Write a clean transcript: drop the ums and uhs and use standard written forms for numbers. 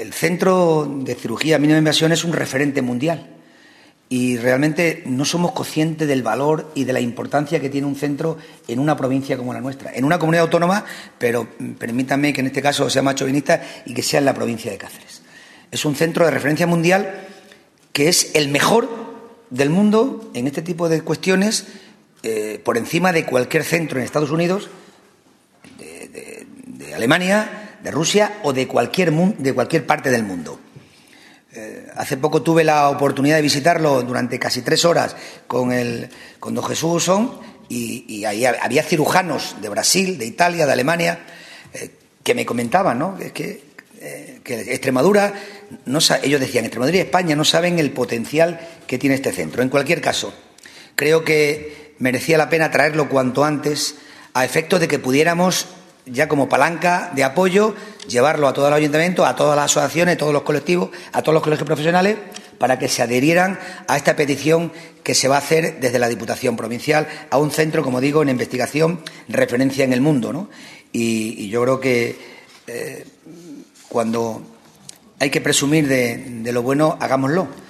el Centro de Cirugía Mínima Invasión es un referente mundial y realmente no somos conscientes del valor y de la importancia que tiene un centro en una provincia como la nuestra, en una comunidad autónoma, pero permítanme que en este caso sea más chauvinista y que sea en la provincia de Cáceres. Es un centro de referencia mundial que es el mejor del mundo en este tipo de cuestiones, por encima de cualquier centro en Estados Unidos, de Alemania, de Rusia o de cualquier parte del mundo. Hace poco tuve la oportunidad de visitarlo durante casi 3 horas con don Jesús Usón y ahí había cirujanos de Brasil, de Italia, de Alemania, que me comentaban, ¿no? que Extremadura, ellos decían, Extremadura y España no saben el potencial que tiene este centro. En cualquier caso, creo que merecía la pena traerlo cuanto antes a efectos de que pudiéramos, ya como palanca de apoyo, llevarlo a todo el ayuntamiento, a todas las asociaciones, a todos los colectivos, a todos los colegios profesionales, para que se adherieran a esta petición que se va a hacer desde la Diputación Provincial a un centro, como digo, en investigación, referencia en el mundo, ¿no? Y yo creo que cuando hay que presumir de lo bueno, hagámoslo.